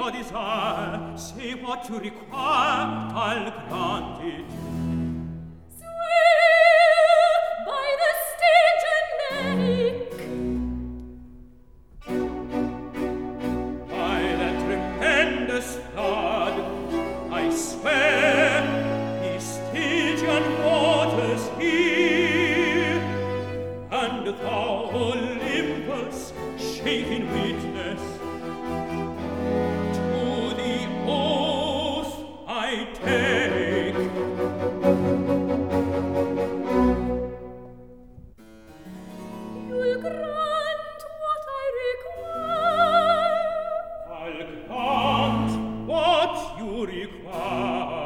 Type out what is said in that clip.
your desire. Say what you require, I'll grant it. Swear by the Stygian lake, by that tremendous flood, I swear, the Stygian waters here, and thou, Olympus, shaking witness, to the oath I take. you'll grant what I require. I'll grant what you require.